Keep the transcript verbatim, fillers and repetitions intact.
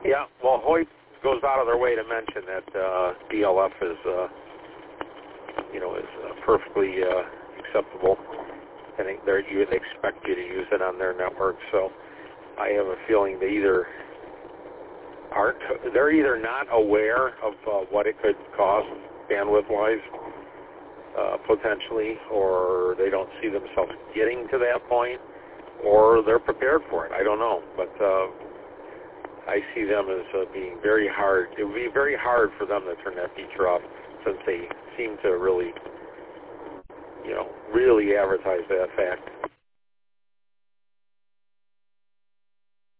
Yeah, well, Hoyt goes out of their way to mention that uh, D L F is, uh, you know, is uh, perfectly uh, acceptable. I think they're you they expect you to use it on their network. So I have a feeling they either aren't, they're either not aware of uh, what it could cost bandwidth-wise, uh, potentially, or they don't see themselves getting to that point, or they're prepared for it. I don't know, but uh, I see them as uh, being very hard. It would be very hard for them to turn that feature off, since they seem to really, you know, really advertise that fact.